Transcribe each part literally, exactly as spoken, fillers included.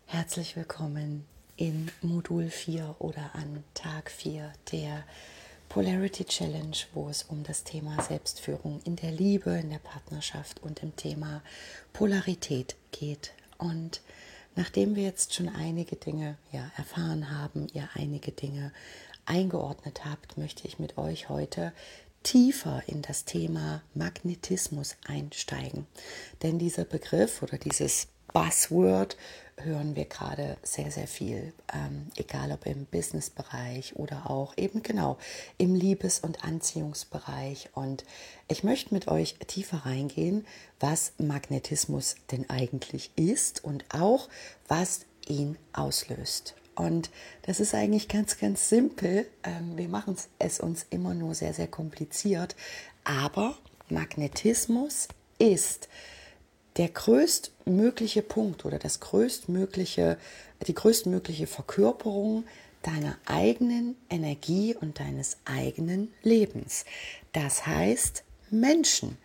Herzlich willkommen in Modul vier oder an Tag vier der Polarity Challenge, wo es um das Thema Selbstführung in der Liebe, in der Partnerschaft und im Thema Polarität geht. Und nachdem wir jetzt schon einige Dinge ja, erfahren haben, ihr einige Dinge eingeordnet habt, möchte ich mit euch heute tiefer in das Thema Magnetismus einsteigen. Denn dieser Begriff oder dieses Buzzword hören wir gerade sehr, sehr viel, ähm, egal ob im Businessbereich oder auch eben genau im Liebes- und Anziehungsbereich. Und ich möchte mit euch tiefer reingehen, was Magnetismus denn eigentlich ist und auch, was ihn auslöst. Und das ist eigentlich ganz, ganz simpel. Ähm, wir machen es uns immer nur sehr, sehr kompliziert. Aber Magnetismus ist der größtmögliche Punkt oder das größtmögliche, die größtmögliche Verkörperung deiner eigenen Energie und deines eigenen Lebens. Das heißt, Menschen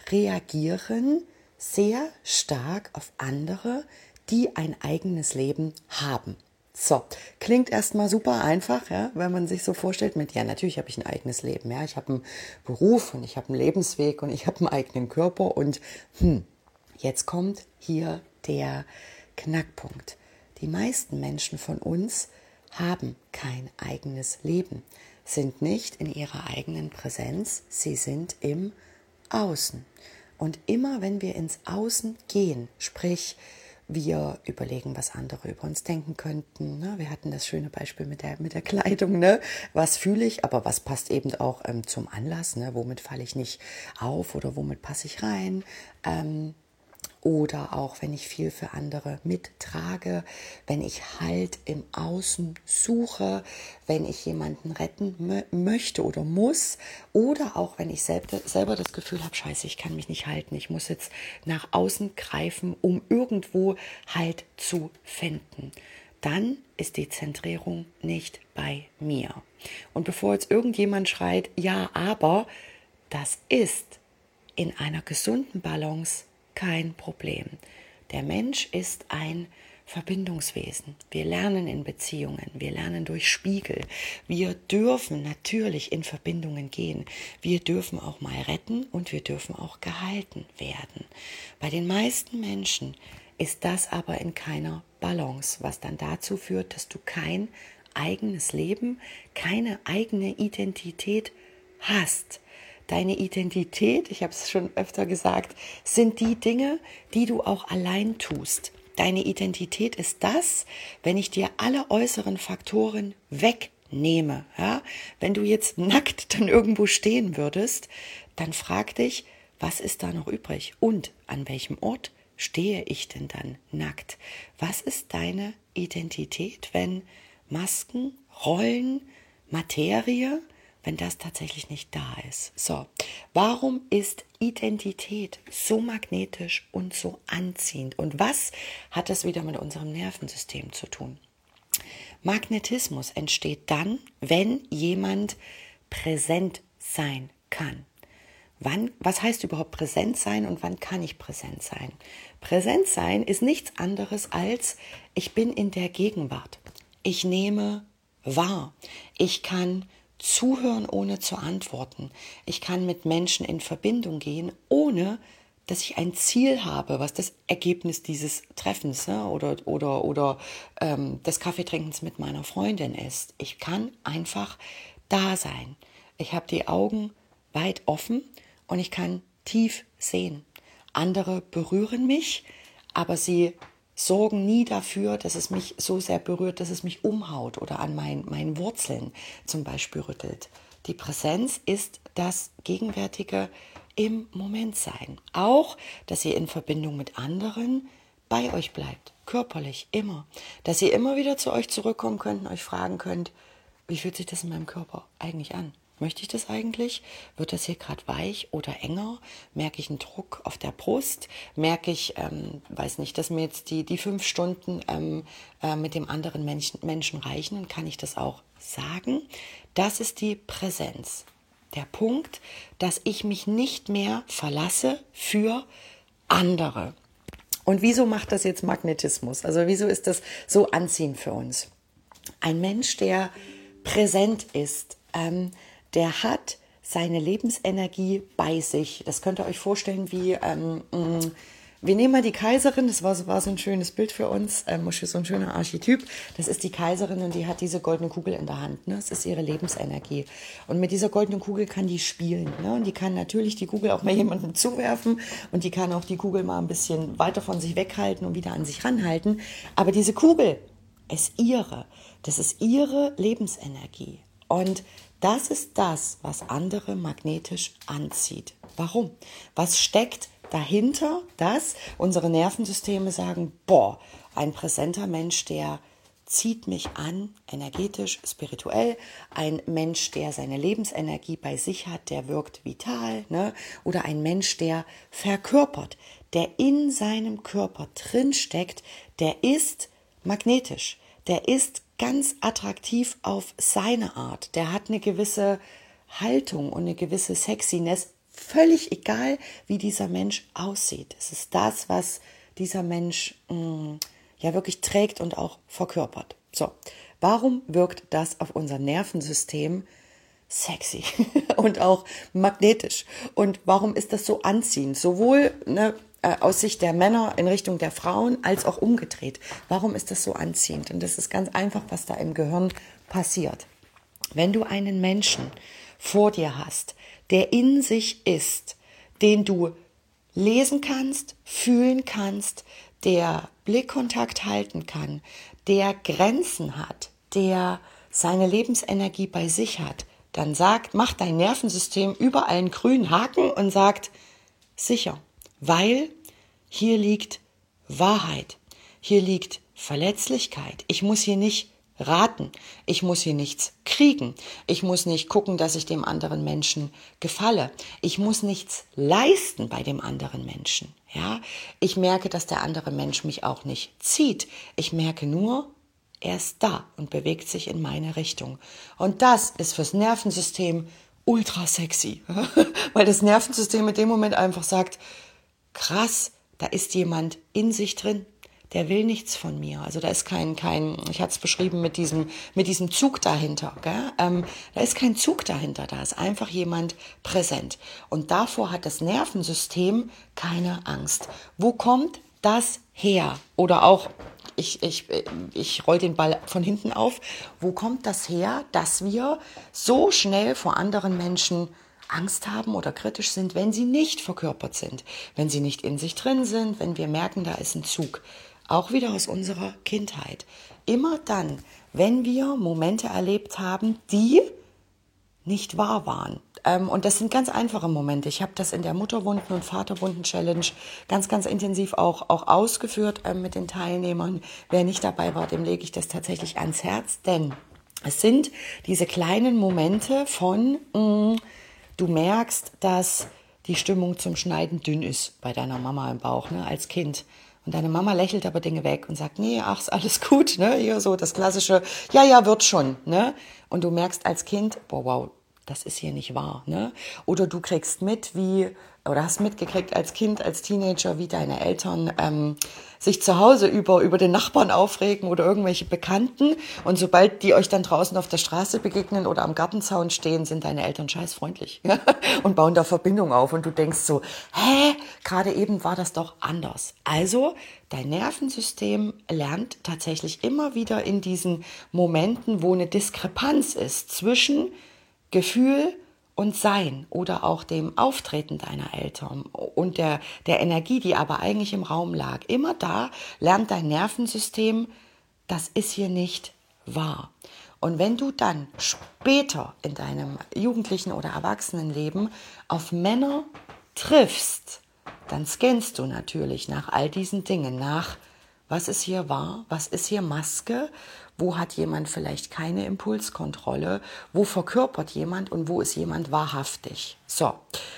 reagieren sehr stark auf andere, die ein eigenes Leben haben. So, klingt erstmal super einfach, ja, wenn man sich so vorstellt mit, ja, natürlich habe ich ein eigenes Leben, ja, ich habe einen Beruf und ich habe einen Lebensweg und ich habe einen eigenen Körper und hm, jetzt kommt hier der Knackpunkt. Die meisten Menschen von uns haben kein eigenes Leben, sind nicht in ihrer eigenen Präsenz, sie sind im Außen. Und immer wenn wir ins Außen gehen, sprich, wir überlegen, was andere über uns denken könnten. Ne? Wir hatten das schöne Beispiel mit der, mit der Kleidung. Ne? Was fühle ich, aber was passt eben auch ähm, zum Anlass? Ne? Womit falle ich nicht auf oder womit passe ich rein? Ähm, Oder auch, wenn ich viel für andere mittrage, wenn ich Halt im Außen suche, wenn ich jemanden retten mö- möchte oder muss. Oder auch, wenn ich selbst, selber das Gefühl habe, scheiße, ich kann mich nicht halten. Ich muss jetzt nach außen greifen, um irgendwo Halt zu finden. Dann ist die Zentrierung nicht bei mir. Und bevor jetzt irgendjemand schreit, ja, aber, das ist in einer gesunden Balance kein Problem. Der Mensch ist ein Verbindungswesen. Wir lernen in Beziehungen, wir lernen durch Spiegel. Wir dürfen natürlich in Verbindungen gehen. Wir dürfen auch mal retten und wir dürfen auch gehalten werden. Bei den meisten Menschen ist das aber in keiner Balance, was dann dazu führt, dass du kein eigenes Leben, keine eigene Identität hast. Deine Identität, ich habe es schon öfter gesagt, sind die Dinge, die du auch allein tust. Deine Identität ist das, wenn ich dir alle äußeren Faktoren wegnehme. Ja? Wenn du jetzt nackt dann irgendwo stehen würdest, dann frag dich, was ist da noch übrig und an welchem Ort stehe ich denn dann nackt? Was ist deine Identität, wenn Masken, Rollen, Materie, wenn das tatsächlich nicht da ist? So, warum ist Identität so magnetisch und so anziehend? Und was hat das wieder mit unserem Nervensystem zu tun? Magnetismus entsteht dann, wenn jemand präsent sein kann. Wann, was heißt überhaupt präsent sein und wann kann ich präsent sein? Präsent sein ist nichts anderes als, ich bin in der Gegenwart. Ich nehme wahr. Ich kann zuhören, ohne zu antworten. Ich kann mit Menschen in Verbindung gehen, ohne dass ich ein Ziel habe, was das Ergebnis dieses Treffens, ne, oder, oder, oder ähm, des Kaffeetrinkens mit meiner Freundin ist. Ich kann einfach da sein. Ich habe die Augen weit offen und ich kann tief sehen. Andere berühren mich, aber sie sorgen nie dafür, dass es mich so sehr berührt, dass es mich umhaut oder an mein, meinen Wurzeln zum Beispiel rüttelt. Die Präsenz ist das Gegenwärtige im Moment sein. Auch, dass ihr in Verbindung mit anderen bei euch bleibt, körperlich, immer. Dass ihr immer wieder zu euch zurückkommen könnt und euch fragen könnt, wie fühlt sich das in meinem Körper eigentlich an? Möchte ich das eigentlich? Wird das hier gerade weich oder enger? Merke ich einen Druck auf der Brust? Merke ich, ähm, weiß nicht, dass mir jetzt die, die fünf Stunden ähm, äh, mit dem anderen Menschen, Menschen reichen? Und kann ich das auch sagen? Das ist die Präsenz. Der Punkt, dass ich mich nicht mehr verlasse für andere. Und wieso macht das jetzt Magnetismus? Also wieso ist das so anziehend für uns? Ein Mensch, der präsent ist, ähm, der hat seine Lebensenergie bei sich. Das könnt ihr euch vorstellen wie, ähm, mh, wir nehmen mal die Kaiserin, das war, war so ein schönes Bild für uns, ähm, so ein schöner Archetyp. Das ist die Kaiserin und die hat diese goldene Kugel in der Hand. Ne? Das ist ihre Lebensenergie. Und mit dieser goldenen Kugel kann die spielen. Ne? Und die kann natürlich die Kugel auch mal jemandem zuwerfen und die kann auch die Kugel mal ein bisschen weiter von sich weghalten und wieder an sich ranhalten. Aber diese Kugel ist ihre. Das ist ihre Lebensenergie. Und das ist das, was andere magnetisch anzieht. Warum? Was steckt dahinter, dass unsere Nervensysteme sagen, boah, ein präsenter Mensch, der zieht mich an, energetisch, spirituell. Ein Mensch, der seine Lebensenergie bei sich hat, der wirkt vital. Ne? Oder ein Mensch, der verkörpert, der in seinem Körper drinsteckt, der ist magnetisch. Der ist ganz attraktiv auf seine Art. Der hat eine gewisse Haltung und eine gewisse Sexiness. Völlig egal, wie dieser Mensch aussieht. Es ist das, was dieser Mensch mh, ja wirklich trägt und auch verkörpert. So, warum wirkt das auf unser Nervensystem sexy und auch magnetisch? Und warum ist das so anziehend? Sowohl ne, äh, aus Sicht der Männer in Richtung der Frauen als auch umgedreht. Warum ist das so anziehend? Und das ist ganz einfach, was da im Gehirn passiert. Wenn du einen Menschen vor dir hast, der in sich ist, den du lesen kannst, fühlen kannst, der Blickkontakt halten kann, der Grenzen hat, der seine Lebensenergie bei sich hat, dann sagt, macht dein Nervensystem überall einen grünen Haken und sagt, sicher, weil hier liegt Wahrheit, hier liegt Verletzlichkeit. Ich muss hier nicht raten. Ich muss hier nichts kriegen. Ich muss nicht gucken, dass ich dem anderen Menschen gefalle. Ich muss nichts leisten bei dem anderen Menschen. Ja, ich merke, dass der andere Mensch mich auch nicht zieht. Ich merke nur, er ist da und bewegt sich in meine Richtung. Und das ist fürs Nervensystem ultra sexy, weil das Nervensystem in dem Moment einfach sagt, krass, da ist jemand in sich drin. Der will nichts von mir. Also da ist kein, kein, ich hatte es beschrieben mit diesem, mit diesem Zug dahinter. Gell? Ähm, da ist kein Zug dahinter, da ist einfach jemand präsent. Und davor hat das Nervensystem keine Angst. Wo kommt das her? Oder auch, ich, ich, ich roll den Ball von hinten auf, wo kommt das her, dass wir so schnell vor anderen Menschen Angst haben oder kritisch sind, wenn sie nicht verkörpert sind, wenn sie nicht in sich drin sind, wenn wir merken, da ist ein Zug. Auch wieder aus unserer Kindheit. Immer dann, wenn wir Momente erlebt haben, die nicht wahr waren. Ähm, und das sind ganz einfache Momente. Ich habe das in der Mutterwunden- und Vaterwunden-Challenge ganz, ganz intensiv auch, auch ausgeführt ähm, mit den Teilnehmern. Wer nicht dabei war, dem lege ich das tatsächlich ans Herz, denn es sind diese kleinen Momente von, mh, du merkst, dass die Stimmung zum Schneiden dünn ist bei deiner Mama im Bauch, ne, als Kind. Und deine Mama lächelt aber Dinge weg und sagt, nee, ach, ist alles gut, ne? Hier so das klassische, ja, ja, wird schon, ne? Und du merkst als Kind, boah, wow, das ist hier nicht wahr, ne? Oder du kriegst mit, wie, oder hast mitgekriegt als Kind, als Teenager, wie deine Eltern ähm, sich zu Hause über, über den Nachbarn aufregen oder irgendwelche Bekannten. Und sobald die euch dann draußen auf der Straße begegnen oder am Gartenzaun stehen, sind deine Eltern scheißfreundlich und bauen da Verbindung auf. Und du denkst so, hä, gerade eben war das doch anders. Also dein Nervensystem lernt tatsächlich immer wieder in diesen Momenten, wo eine Diskrepanz ist zwischen Gefühl und Sein oder auch dem Auftreten deiner Eltern und der, der Energie, die aber eigentlich im Raum lag. Immer da lernt dein Nervensystem, das ist hier nicht wahr. Und wenn du dann später in deinem jugendlichen oder Erwachsenenleben auf Männer triffst, dann scannst du natürlich nach all diesen Dingen, nach was ist hier wahr, was ist hier Maske, wo hat jemand vielleicht keine Impulskontrolle, wo verkörpert jemand und wo ist jemand wahrhaftig. So,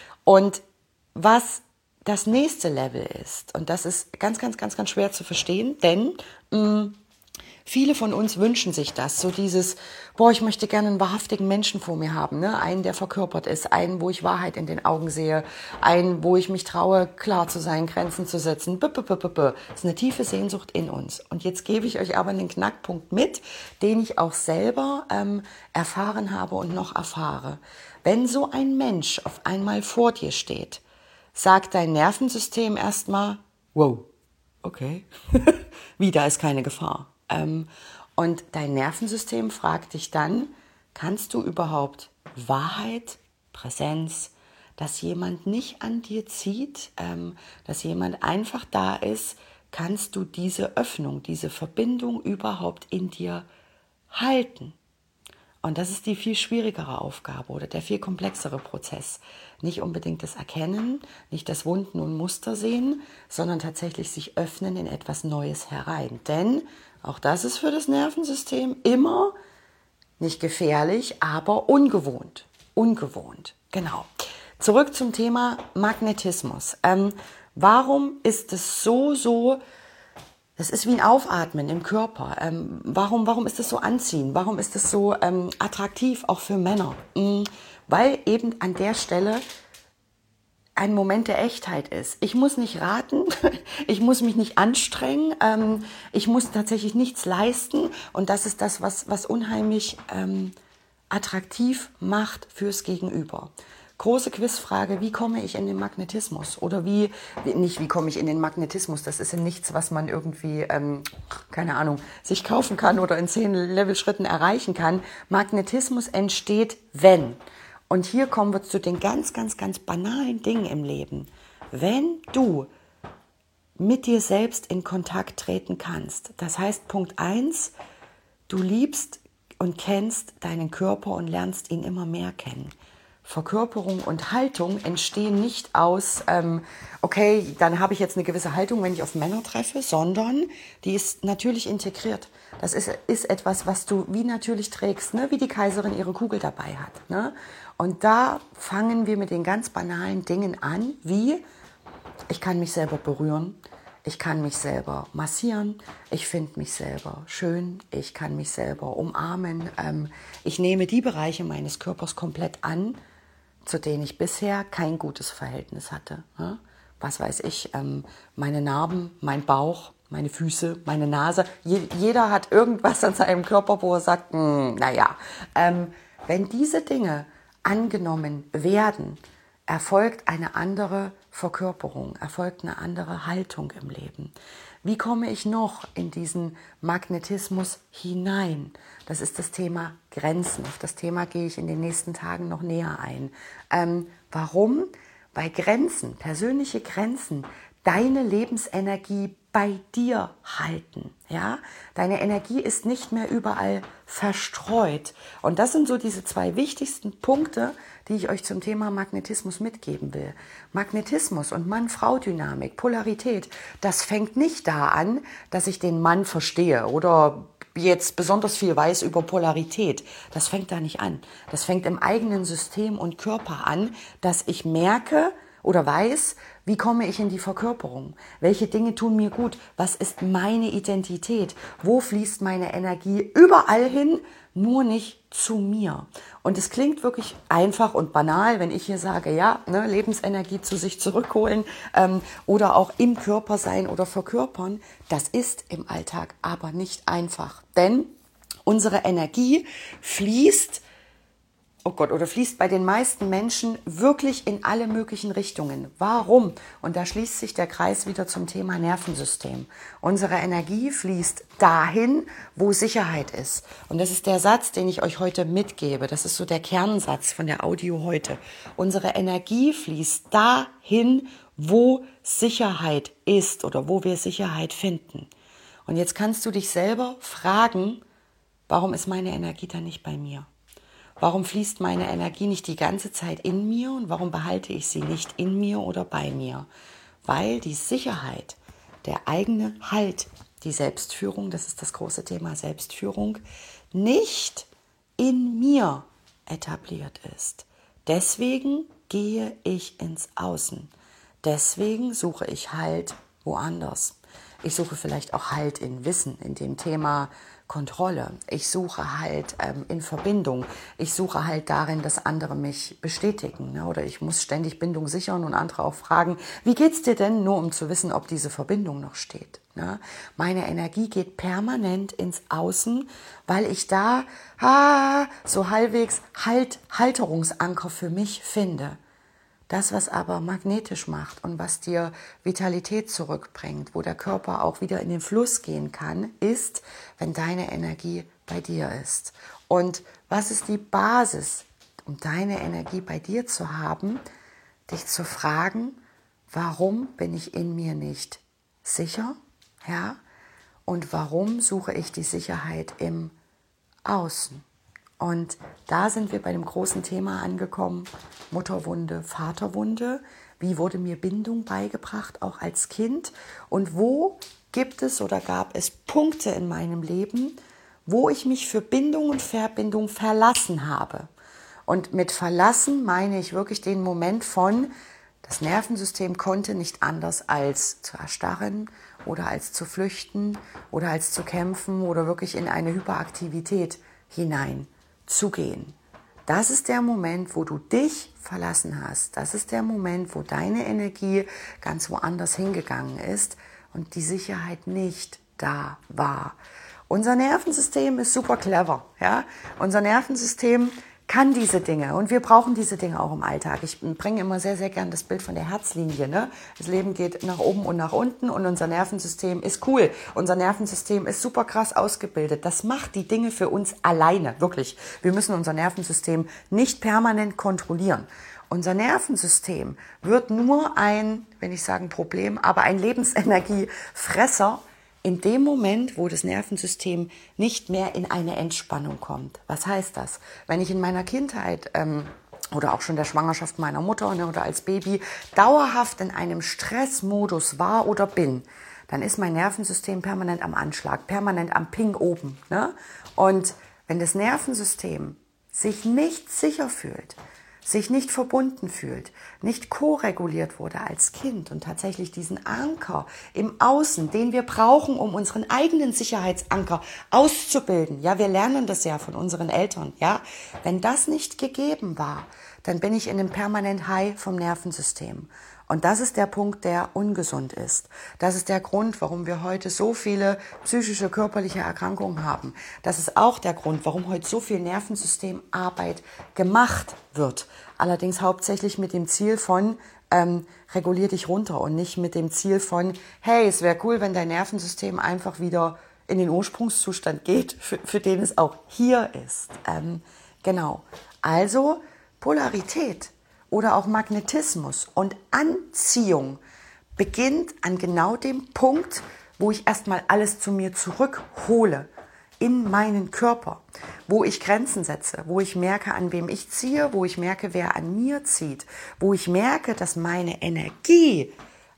und was das nächste Level ist, und das ist ganz, ganz, ganz, ganz schwer zu verstehen, denn mh, Viele von uns wünschen sich das, so dieses, boah, ich möchte gerne einen wahrhaftigen Menschen vor mir haben, ne? Einen, der verkörpert ist, einen, wo ich Wahrheit in den Augen sehe, einen, wo ich mich traue, klar zu sein, Grenzen zu setzen. Das ist eine tiefe Sehnsucht in uns. Und jetzt gebe ich euch aber einen Knackpunkt mit, den ich auch selber ähm, erfahren habe und noch erfahre. Wenn so ein Mensch auf einmal vor dir steht, sagt dein Nervensystem erstmal, wow, okay, wie, da ist keine Gefahr. Ähm, und dein Nervensystem fragt dich dann, kannst du überhaupt Wahrheit, Präsenz, dass jemand nicht an dir zieht, ähm, dass jemand einfach da ist, kannst du diese Öffnung, diese Verbindung überhaupt in dir halten? Und das ist die viel schwierigere Aufgabe oder der viel komplexere Prozess. Nicht unbedingt das Erkennen, nicht das Wunden und Muster sehen, sondern tatsächlich sich öffnen in etwas Neues herein. Denn auch das ist für das Nervensystem immer nicht gefährlich, aber ungewohnt. Ungewohnt, genau. Zurück zum Thema Magnetismus. Ähm, warum ist es so, so... Das ist wie ein Aufatmen im Körper. Ähm, warum, warum ist das so anziehend? Warum ist das so ähm, attraktiv, auch für Männer? Mhm. Weil eben an der Stelle ein Moment der Echtheit ist. Ich muss nicht raten, ich muss mich nicht anstrengen, ähm, ich muss tatsächlich nichts leisten. Und das ist das, was, was unheimlich ähm, attraktiv macht fürs Gegenüber. Große Quizfrage, wie komme ich in den Magnetismus? Oder wie, nicht wie komme ich in den Magnetismus, das ist ja nichts, was man irgendwie, ähm, keine Ahnung, sich kaufen kann oder in zehn Levelschritten erreichen kann. Magnetismus entsteht, wenn. Und hier kommen wir zu den ganz, ganz, ganz banalen Dingen im Leben. Wenn du mit dir selbst in Kontakt treten kannst, das heißt Punkt eins, du liebst und kennst deinen Körper und lernst ihn immer mehr kennen. Verkörperung und Haltung entstehen nicht aus, ähm, okay, dann habe ich jetzt eine gewisse Haltung, wenn ich auf Männer treffe, sondern die ist natürlich integriert. Das ist, ist etwas, was du wie natürlich trägst, ne? Wie die Kaiserin ihre Kugel dabei hat. Ne? Und da fangen wir mit den ganz banalen Dingen an, wie ich kann mich selber berühren, ich kann mich selber massieren, ich finde mich selber schön, ich kann mich selber umarmen, ähm, ich nehme die Bereiche meines Körpers komplett an, zu denen ich bisher kein gutes Verhältnis hatte. Ne? Was weiß ich, ähm, meine Narben, mein Bauch, meine Füße, meine Nase. Je, jeder hat irgendwas an seinem Körper, wo er sagt, naja, ähm, wenn diese Dinge angenommen werden, erfolgt eine andere Verkörperung, erfolgt eine andere Haltung im Leben. Wie komme ich noch in diesen Magnetismus hinein? Das ist das Thema Grenzen. Auf das Thema gehe ich in den nächsten Tagen noch näher ein. Ähm, warum? Weil Grenzen, persönliche Grenzen, deine Lebensenergie bei dir halten. Ja? Deine Energie ist nicht mehr überall verstreut. Und das sind so diese zwei wichtigsten Punkte, die ich euch zum Thema Magnetismus mitgeben will. Magnetismus und Mann-Frau-Dynamik, Polarität, das fängt nicht da an, dass ich den Mann verstehe oder jetzt besonders viel weiß über Polarität. Das fängt da nicht an. Das fängt im eigenen System und Körper an, dass ich merke oder weiß, wie komme ich in die Verkörperung? Welche Dinge tun mir gut? Was ist meine Identität? Wo fließt meine Energie? Überall hin, nur nicht zu mir. Und es klingt wirklich einfach und banal, wenn ich hier sage, ja, ne, Lebensenergie zu sich zurückholen ähm, oder auch im Körper sein oder verkörpern. Das ist im Alltag aber nicht einfach. Denn unsere Energie fließt Oh Gott, oder fließt bei den meisten Menschen wirklich in alle möglichen Richtungen. Warum? Und da schließt sich der Kreis wieder zum Thema Nervensystem. Unsere Energie fließt dahin, wo Sicherheit ist. Und das ist der Satz, den ich euch heute mitgebe. Das ist so der Kernsatz von der Audio heute. Unsere Energie fließt dahin, wo Sicherheit ist oder wo wir Sicherheit finden. Und jetzt kannst du dich selber fragen, warum ist meine Energie dann nicht bei mir? Warum fließt meine Energie nicht die ganze Zeit in mir und warum behalte ich sie nicht in mir oder bei mir? Weil die Sicherheit, der eigene Halt, die Selbstführung, das ist das große Thema Selbstführung, nicht in mir etabliert ist. Deswegen gehe ich ins Außen. Deswegen suche ich Halt woanders. Ich suche vielleicht auch Halt in Wissen, in dem Thema Kontrolle. Ich suche halt ähm, in Verbindung. Ich suche halt darin, dass andere mich bestätigen. Ne? Oder ich muss ständig Bindung sichern und andere auch fragen, wie geht's dir denn? Nur um zu wissen, ob diese Verbindung noch steht. Ne? Meine Energie geht permanent ins Außen, weil ich da ah, so halbwegs halt, Halterungsanker für mich finde. Das, was aber magnetisch macht und was dir Vitalität zurückbringt, wo der Körper auch wieder in den Fluss gehen kann, ist, wenn deine Energie bei dir ist. Und was ist die Basis, um deine Energie bei dir zu haben? Dich zu fragen, warum bin ich in mir nicht sicher? Ja? Und warum suche ich die Sicherheit im Außen? Und da sind wir bei dem großen Thema angekommen, Mutterwunde, Vaterwunde. Wie wurde mir Bindung beigebracht, auch als Kind? Und wo gibt es oder gab es Punkte in meinem Leben, wo ich mich für Bindung und Verbindung verlassen habe? Und mit verlassen meine ich wirklich den Moment von, das Nervensystem konnte nicht anders als zu erstarren oder als zu flüchten oder als zu kämpfen oder wirklich in eine Hyperaktivität hinein zu gehen. Das ist der Moment, wo du dich verlassen hast. Das ist der Moment, wo deine Energie ganz woanders hingegangen ist und die Sicherheit nicht da war. Unser Nervensystem ist super clever. Ja? Unser Nervensystem kann diese Dinge und wir brauchen diese Dinge auch im Alltag. Ich bringe immer sehr, sehr gern das Bild von der Herzlinie. Ne? Das Leben geht nach oben und nach unten und unser Nervensystem ist cool. Unser Nervensystem ist super krass ausgebildet. Das macht die Dinge für uns alleine, wirklich. Wir müssen unser Nervensystem nicht permanent kontrollieren. Unser Nervensystem wird nur ein, wenn ich sagen Problem, aber ein Lebensenergiefresser, in dem Moment, wo das Nervensystem nicht mehr in eine Entspannung kommt. Was heißt das? Wenn ich in meiner Kindheit ähm, oder auch schon der Schwangerschaft meiner Mutter, ne, oder als Baby dauerhaft in einem Stressmodus war oder bin, dann ist mein Nervensystem permanent am Anschlag, permanent am Ping oben. Ne? Und wenn das Nervensystem sich nicht sicher fühlt, sich nicht verbunden fühlt, nicht ko-reguliert wurde als Kind und tatsächlich diesen Anker im Außen, den wir brauchen, um unseren eigenen Sicherheitsanker auszubilden. Ja, wir lernen das ja von unseren Eltern. Ja, wenn das nicht gegeben war, dann bin ich in einem permanent High vom Nervensystem. Und das ist der Punkt, der ungesund ist. Das ist der Grund, warum wir heute so viele psychische, körperliche Erkrankungen haben. Das ist auch der Grund, warum heute so viel Nervensystemarbeit gemacht wird. Allerdings hauptsächlich mit dem Ziel von, ähm, regulier dich runter und nicht mit dem Ziel von, hey, es wäre cool, wenn dein Nervensystem einfach wieder in den Ursprungszustand geht, für, für den es auch hier ist. Ähm, genau. Also Polarität oder auch Magnetismus und Anziehung beginnt an genau dem Punkt, wo ich erstmal alles zu mir zurückhole, in meinen Körper, wo ich Grenzen setze, wo ich merke, an wem ich ziehe, wo ich merke, wer an mir zieht, wo ich merke, dass meine Energie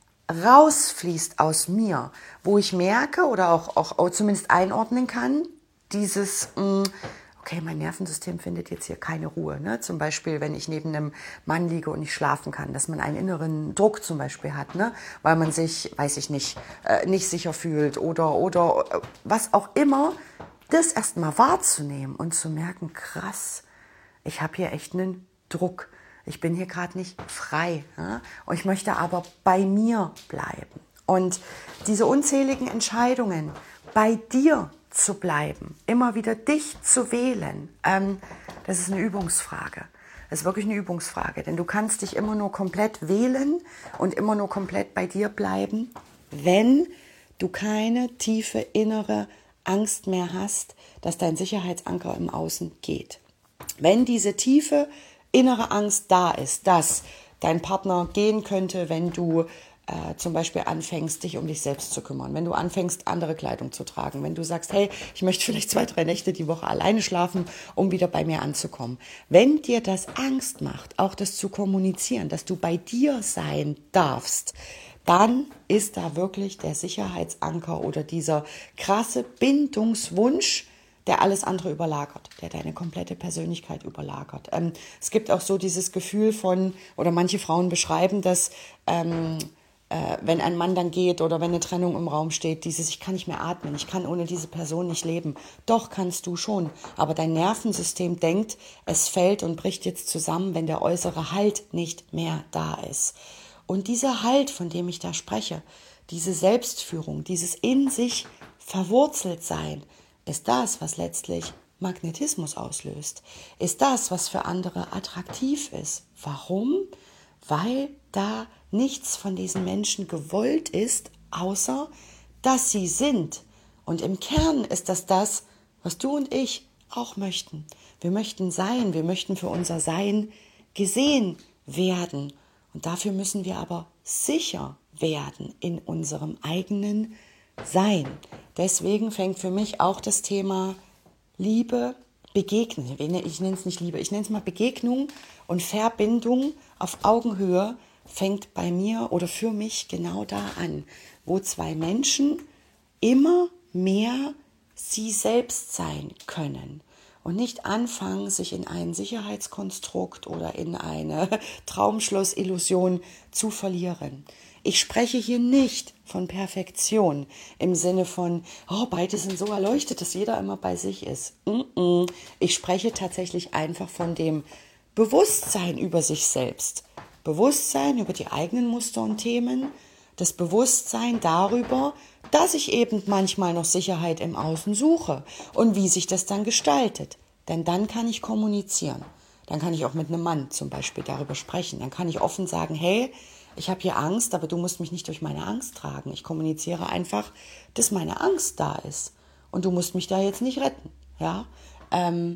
rausfließt aus mir, wo ich merke oder auch, auch, auch zumindest einordnen kann, dieses mh, okay, mein Nervensystem findet jetzt hier keine Ruhe. Ne? Zum Beispiel, wenn ich neben einem Mann liege und nicht schlafen kann, dass man einen inneren Druck zum Beispiel hat, ne? Weil man sich, weiß ich nicht, äh, nicht sicher fühlt oder, oder äh, was auch immer, das erstmal wahrzunehmen und zu merken, krass, ich habe hier echt einen Druck. Ich bin hier gerade nicht frei. Ne? Und ich möchte aber bei mir bleiben. Und diese unzähligen Entscheidungen, bei dir zu bleiben, immer wieder dich zu wählen, ähm, das ist eine Übungsfrage. Das ist wirklich eine Übungsfrage, denn du kannst dich immer nur komplett wählen und immer nur komplett bei dir bleiben, wenn du keine tiefe innere Angst mehr hast, dass dein Sicherheitsanker im Außen geht. Wenn diese tiefe innere Angst da ist, dass dein Partner gehen könnte, wenn du äh, zum Beispiel anfängst, dich um dich selbst zu kümmern, wenn du anfängst, andere Kleidung zu tragen, wenn du sagst, hey, ich möchte vielleicht zwei, drei Nächte die Woche alleine schlafen, um wieder bei mir anzukommen. Wenn dir das Angst macht, auch das zu kommunizieren, dass du bei dir sein darfst, dann ist da wirklich der Sicherheitsanker oder dieser krasse Bindungswunsch, der alles andere überlagert, der deine komplette Persönlichkeit überlagert. Ähm, es gibt auch so dieses Gefühl von, oder manche Frauen beschreiben das, ähm, äh, wenn ein Mann dann geht oder wenn eine Trennung im Raum steht, dieses, ich kann nicht mehr atmen, ich kann ohne diese Person nicht leben. Doch, kannst du schon. Aber dein Nervensystem denkt, es fällt und bricht jetzt zusammen, wenn der äußere Halt nicht mehr da ist. Und dieser Halt, von dem ich da spreche, diese Selbstführung, dieses in sich verwurzelt sein, ist das, was letztlich Magnetismus auslöst. Ist das, was für andere attraktiv ist. Warum? Weil da nichts von diesen Menschen gewollt ist, außer dass sie sind. Und im Kern ist das das, was du und ich auch möchten. Wir möchten sein, wir möchten für unser Sein gesehen werden. Und dafür müssen wir aber sicher werden in unserem eigenen Sein. Deswegen fängt für mich auch das Thema Liebe, Begegnen, ich nenne es nicht Liebe, ich nenne es mal Begegnung und Verbindung auf Augenhöhe fängt bei mir oder für mich genau da an, wo zwei Menschen immer mehr sie selbst sein können und nicht anfangen, sich in ein Sicherheitskonstrukt oder in eine Traumschlossillusion zu verlieren. Ich spreche hier nicht von Perfektion im Sinne von, oh, beide sind so erleuchtet, dass jeder immer bei sich ist. Ich spreche tatsächlich einfach von dem Bewusstsein über sich selbst. Bewusstsein über die eigenen Muster und Themen, das Bewusstsein darüber, dass ich eben manchmal noch Sicherheit im Außen suche und wie sich das dann gestaltet. Denn dann kann ich kommunizieren. Dann kann ich auch mit einem Mann zum Beispiel darüber sprechen. Dann kann ich offen sagen, hey, ich habe hier Angst, aber du musst mich nicht durch meine Angst tragen. Ich kommuniziere einfach, dass meine Angst da ist. Und du musst mich da jetzt nicht retten. Ja? Ähm,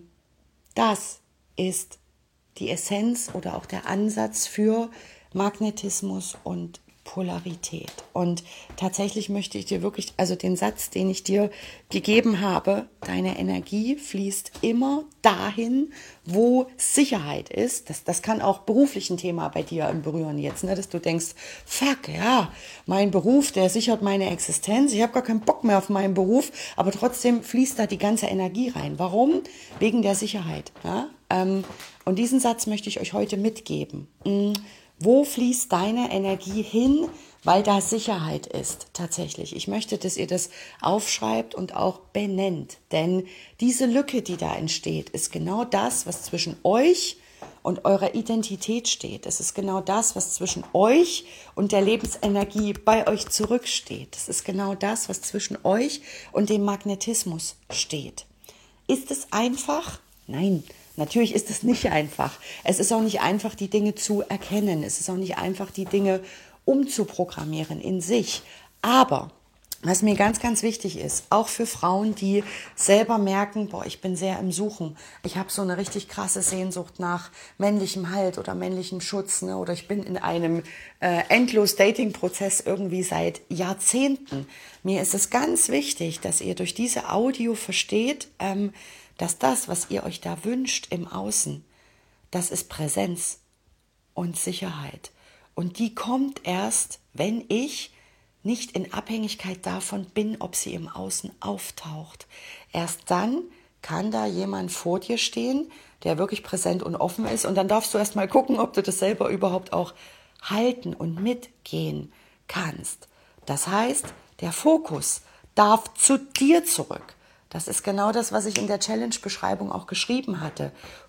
das ist die Essenz oder auch der Ansatz für Magnetismus und Polarität. Und tatsächlich möchte ich dir wirklich, also den Satz, den ich dir gegeben habe, deine Energie fließt immer dahin, wo Sicherheit ist. Das, das kann auch beruflich ein Thema bei dir berühren jetzt, ne? Dass du denkst, fuck, ja, mein Beruf, der sichert meine Existenz. Ich habe gar keinen Bock mehr auf meinen Beruf, aber trotzdem fließt da die ganze Energie rein. Warum? Wegen der Sicherheit. Ja? Ähm, und diesen Satz möchte ich euch heute mitgeben. Mm. Wo fließt deine Energie hin, weil da Sicherheit ist tatsächlich? Ich möchte, dass ihr das aufschreibt und auch benennt, denn diese Lücke, die da entsteht, ist genau das, was zwischen euch und eurer Identität steht. Es ist genau das, was zwischen euch und der Lebensenergie bei euch zurücksteht. Es ist genau das, was zwischen euch und dem Magnetismus steht. Ist es einfach? Nein. Natürlich ist es nicht einfach. Es ist auch nicht einfach, die Dinge zu erkennen. Es ist auch nicht einfach, die Dinge umzuprogrammieren in sich. Aber was mir ganz, ganz wichtig ist, auch für Frauen, die selber merken, boah, ich bin sehr im Suchen. Ich habe so eine richtig krasse Sehnsucht nach männlichem Halt oder männlichem Schutz. Ne? Oder ich bin in einem äh, endlos Dating-Prozess irgendwie seit Jahrzehnten. Mir ist es ganz wichtig, dass ihr durch diese Audio versteht, ähm, dass das, was ihr euch da wünscht im Außen, das ist Präsenz und Sicherheit. Und die kommt erst, wenn ich nicht in Abhängigkeit davon bin, ob sie im Außen auftaucht. Erst dann kann da jemand vor dir stehen, der wirklich präsent und offen ist. Und dann darfst du erst mal gucken, ob du das selber überhaupt auch halten und mitgehen kannst. Das heißt, der Fokus darf zu dir zurück. Das ist genau das, was ich in der Challenge-Beschreibung auch geschrieben hatte.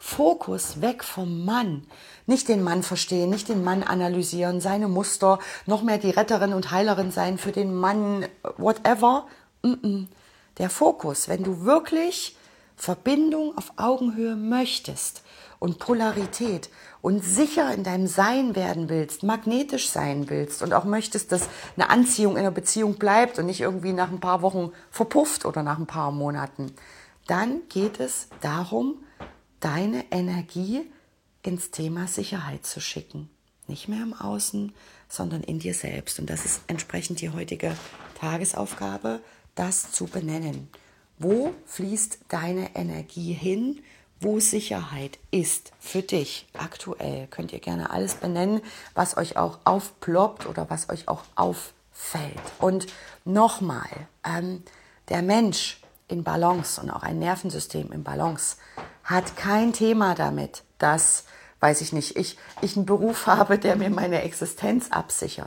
Fokus weg vom Mann. Nicht den Mann verstehen, nicht den Mann analysieren, seine Muster, noch mehr die Retterin und Heilerin sein für den Mann, whatever. Der Fokus, wenn du wirklich Verbindung auf Augenhöhe möchtest und Polarität und sicher in deinem Sein werden willst, magnetisch sein willst und auch möchtest, dass eine Anziehung in einer Beziehung bleibt und nicht irgendwie nach ein paar Wochen verpufft oder nach ein paar Monaten, dann geht es darum, deine Energie ins Thema Sicherheit zu schicken. Nicht mehr im Außen, sondern in dir selbst. Und das ist entsprechend die heutige Tagesaufgabe, das zu benennen. Wo fließt deine Energie hin? Wo Sicherheit ist für dich aktuell? Könnt ihr gerne alles benennen, was euch auch aufploppt oder was euch auch auffällt. Und nochmal, ähm, der Mensch in Balance und auch ein Nervensystem in Balance hat kein Thema damit, dass, weiß ich nicht, ich, ich einen Beruf habe, der mir meine Existenz absichert.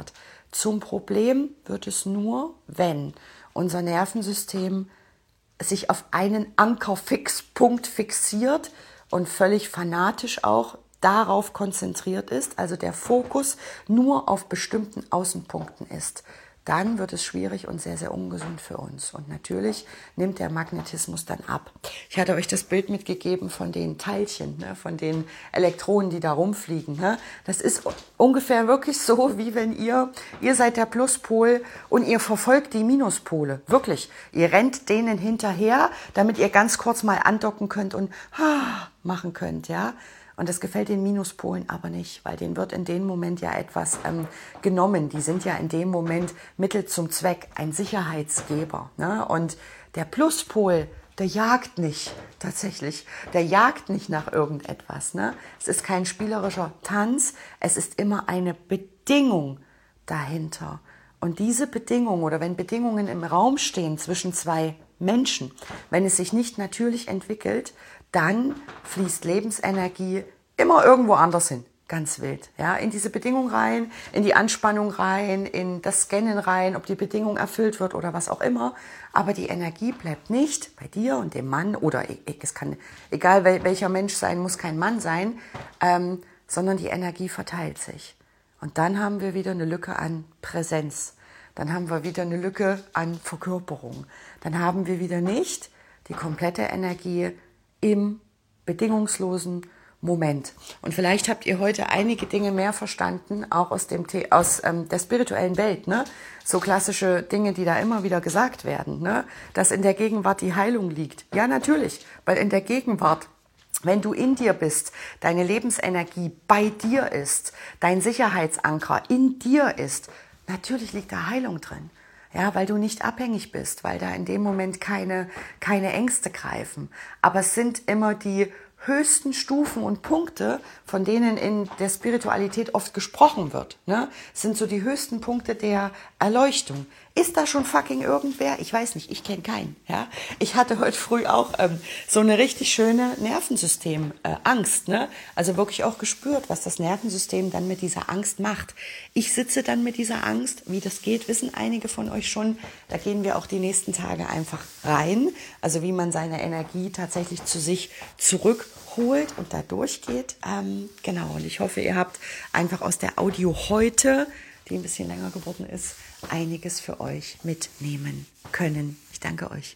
Zum Problem wird es nur, wenn unser Nervensystem sich auf einen Ankerfixpunkt fixiert und völlig fanatisch auch darauf konzentriert ist, also der Fokus nur auf bestimmten Außenpunkten ist. Dann wird es schwierig und sehr, sehr ungesund für uns. Und natürlich nimmt der Magnetismus dann ab. Ich hatte euch das Bild mitgegeben von den Teilchen, ne, von den Elektronen, die da rumfliegen. Ne. Das ist ungefähr wirklich so, wie wenn ihr, ihr seid der Pluspol und ihr verfolgt die Minuspole. Wirklich. Ihr rennt denen hinterher, damit ihr ganz kurz mal andocken könnt und ha, machen könnt, ja. Und das gefällt den Minuspolen aber nicht, weil denen wird in dem Moment ja etwas ähm, genommen. Die sind ja in dem Moment Mittel zum Zweck, ein Sicherheitsgeber. Ne? Und der Pluspol, der jagt nicht tatsächlich. Der jagt nicht nach irgendetwas. Ne? Es ist kein spielerischer Tanz, es ist immer eine Bedingung dahinter. Und diese Bedingung oder wenn Bedingungen im Raum stehen zwischen zwei Menschen, wenn es sich nicht natürlich entwickelt, dann fließt Lebensenergie immer irgendwo anders hin, ganz wild. Ja, in diese Bedingung rein, in die Anspannung rein, in das Scannen rein, ob die Bedingung erfüllt wird oder was auch immer. Aber die Energie bleibt nicht bei dir und dem Mann oder es kann, egal welcher Mensch sein, muss kein Mann sein, ähm, sondern die Energie verteilt sich. Und dann haben wir wieder eine Lücke an Präsenz. Dann haben wir wieder eine Lücke an Verkörperung. Dann haben wir wieder nicht die komplette Energie im bedingungslosen Moment. Und vielleicht habt ihr heute einige Dinge mehr verstanden, auch aus, dem The- aus ähm, der spirituellen Welt. Ne? So klassische Dinge, die da immer wieder gesagt werden. Ne? Dass in der Gegenwart die Heilung liegt. Ja, natürlich, weil in der Gegenwart, wenn du in dir bist, deine Lebensenergie bei dir ist, dein Sicherheitsanker in dir ist, natürlich liegt da Heilung drin. Ja, weil du nicht abhängig bist, weil da in dem Moment keine, keine Ängste greifen. Aber es sind immer die höchsten Stufen und Punkte, von denen in der Spiritualität oft gesprochen wird. Ne? Es sind so die höchsten Punkte der Erleuchtung. Ist da schon fucking irgendwer? Ich weiß nicht, ich kenne keinen. Ja? Ich hatte heute früh auch ähm, so eine richtig schöne Nervensystem-Angst. Äh, ne? Also wirklich auch gespürt, was das Nervensystem dann mit dieser Angst macht. Ich sitze dann mit dieser Angst. Wie das geht, wissen einige von euch schon. Da gehen wir auch die nächsten Tage einfach rein. Also wie man seine Energie tatsächlich zu sich zurückholt und da durchgeht. Ähm, genau, und ich hoffe, ihr habt einfach aus der Audio heute, die ein bisschen länger geworden ist, einiges für euch mitnehmen können. Ich danke euch.